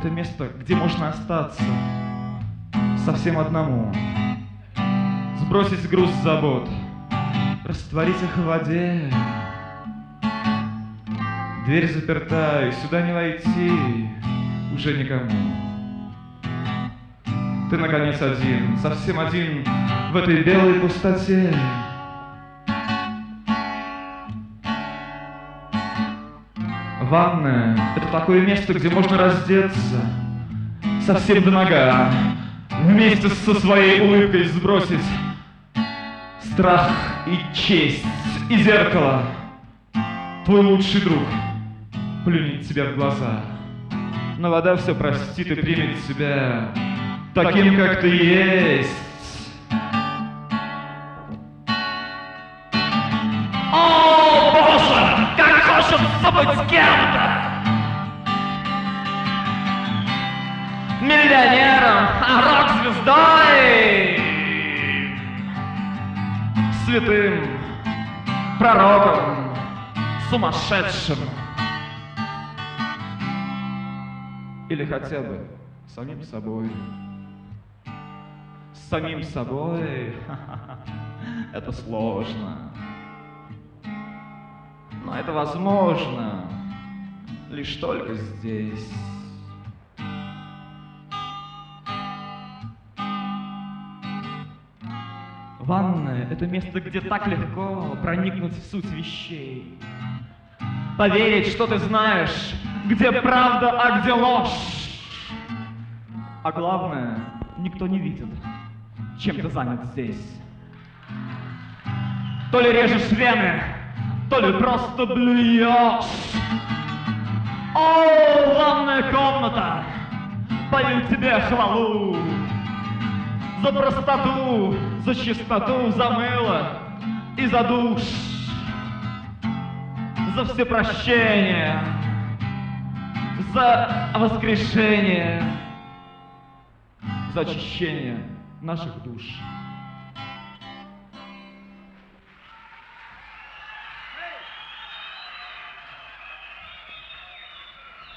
это место, где можно остаться совсем одному, сбросить груз забот, растворить их в воде. Дверь заперта, и сюда не войти уже никому. Ты, наконец, один, совсем один в этой белой пустоте. Ванная — это такое место, где можно раздеться совсем до нога, вместе со своей улыбкой сбросить страх и честь, и зеркало. Твой лучший друг плюнет тебе в глаза, но вода все простит и примет тебя таким, как ты есть. О, Боже, как хочется быть с кем-то! Миллионером, рок-звездой, Святым, пророком, сумасшедшим. Или хотя бы самим собой. С самим собой это сложно. Но это возможно лишь только здесь. Ванная — это место, где так легко проникнуть в суть вещей. Поверить, что ты знаешь, где правда, а где ложь. А главное, никто не видит, чем ты занят здесь. То ли режешь вены, то ли просто блюешь. О, ванная комната, пою тебе хвалу за простоту, за чистоту, за мыло и за душ, за все прощения, за воскрешение, за очищение наших душ.